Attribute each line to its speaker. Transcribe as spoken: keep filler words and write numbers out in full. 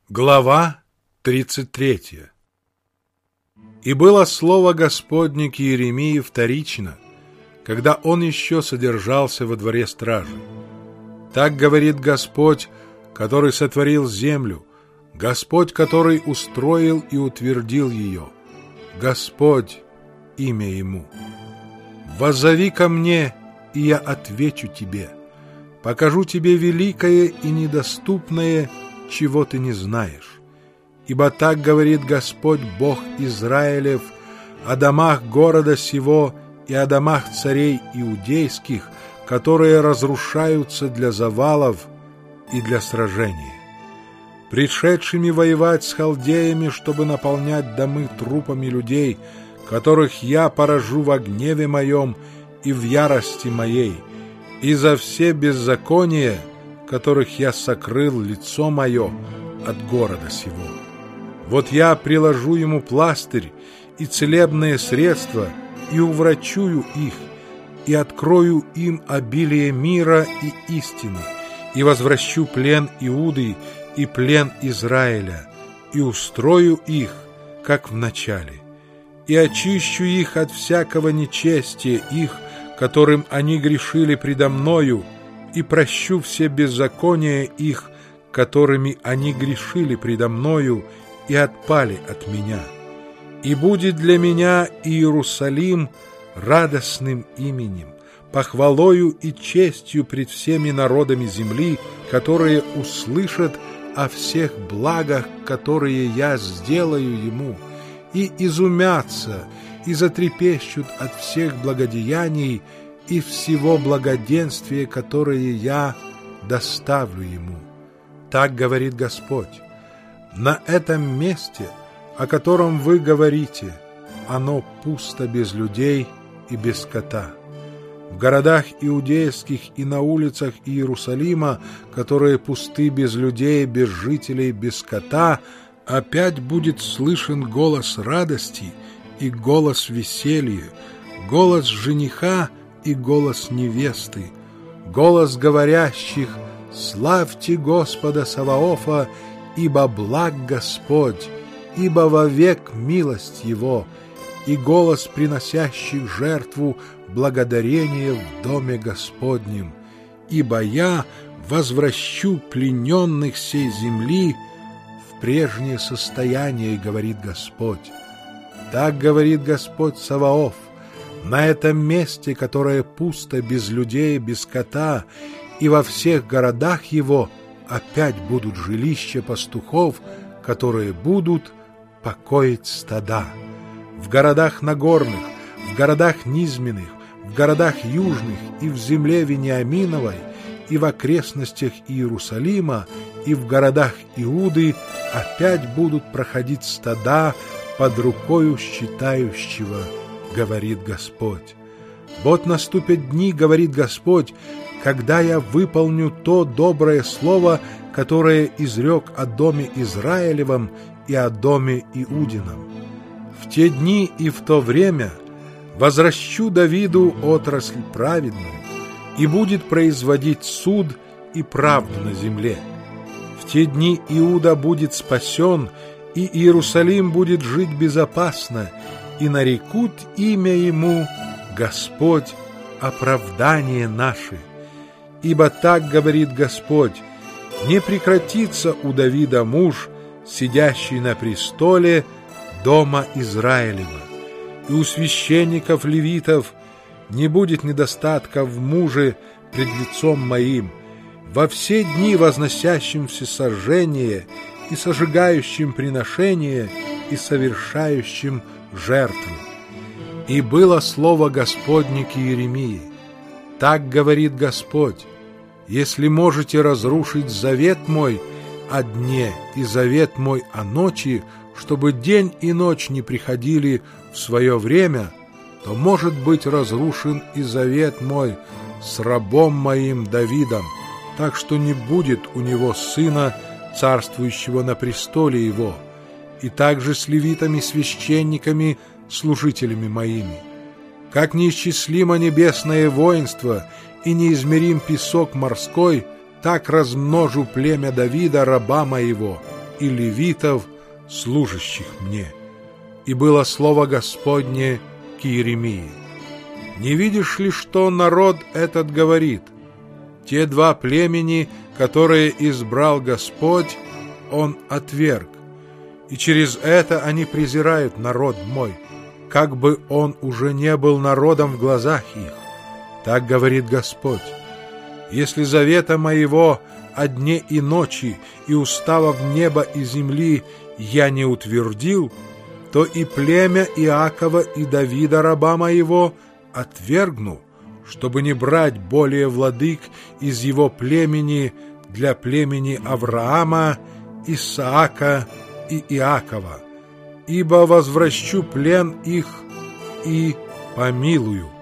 Speaker 1: Глава тридцать третья. И было слово Господне к Иеремии вторично, когда он еще содержался во дворе стражи. Так говорит Господь, который сотворил землю, Господь, который устроил и утвердил ее, Господь, имя Ему. «Воззови ко мне, и я отвечу тебе, покажу тебе великое и недоступное, чего ты не знаешь. Ибо так говорит Господь Бог Израилев о домах города сего и о домах царей иудейских, которые разрушаются для завалов и для сражения, пришедшими воевать с халдеями, чтобы наполнять домы трупами людей, которых я поражу во гневе моем и в ярости моей, и за все беззакония, которых я сокрыл лицо мое от города сего. Вот я приложу ему пластырь и целебные средства, и уврачую их, и открою им обилие мира и истины, и возвращу плен Иуды и плен Израиля, и устрою их, как в начале, и очищу их от всякого нечестия их, которым они грешили предо мною, и прощу все беззакония их, которыми они грешили предо мною и отпали от меня. И будет для меня Иерусалим радостным именем, похвалою и честью пред всеми народами земли, которые услышат о всех благах, которые я сделаю ему, и изумятся, и затрепещут от всех благодеяний и всего благоденствия, которое я доставлю ему. Так говорит Господь. На этом месте, о котором вы говорите, оно пусто без людей и без скота. В городах иудейских и на улицах Иерусалима, которые пусты без людей, без жителей, без скота, опять будет слышен голос радости и голос веселья, голос жениха и голос невесты, голос говорящих: «Славьте Господа Саваофа, ибо благ Господь, ибо вовек милость Его», и голос приносящих жертву благодарения в доме Господнем, ибо я возвращу плененных сей земли в прежнее состояние, говорит Господь. Так говорит Господь Саваоф. На этом месте, которое пусто без людей, без скота, и во всех городах его опять будут жилища пастухов, которые будут покоить стада. В городах нагорных, в городах низменных, в городах южных и в земле Вениаминовой, и в окрестностях Иерусалима, и в городах Иуды опять будут проходить стада под рукою считающего, говорит Господь. Вот наступят дни, говорит Господь, когда я выполню то доброе слово, которое изрек о доме Израилевом и о доме Иудином. В те дни и в то время возвращу Давиду отрасль праведную, и будет производить суд и правду на земле. В те дни Иуда будет спасен, и Иерусалим будет жить безопасно, и нарекут имя ему Господь, оправдание наше. Ибо так говорит Господь: не прекратится у Давида муж, сидящий на престоле дома Израилева, и у священников левитов не будет недостатка в муже пред лицом моим, во все дни возносящимся сожжение и сожигающим приношение и совершающим жертву. И было слово Господне к Иеремии. Так говорит Господь: если можете разрушить завет мой о дне и завет мой о ночи, чтобы день и ночь не приходили в свое время, то может быть разрушен и завет мой с рабом моим Давидом, так что не будет у него сына, царствующего на престоле его, и также с левитами-священниками, служителями моими. Как неисчислимо небесное воинство и неизмерим песок морской, так размножу племя Давида, раба моего, и левитов, служащих мне. И было слово Господне к Иеремии: не видишь ли, что народ этот говорит? Те два племени, которые избрал Господь, Он отверг, и через это они презирают народ мой, как бы он уже не был народом в глазах их. Так говорит Господь: если завета моего о дне и ночи и уставов неба и земли я не утвердил, то и племя Иакова и Давида раба моего отвергну, чтобы не брать более владык из его племени для племени Авраама, Исаака и Иакова, ибо возвращу плен их и помилую.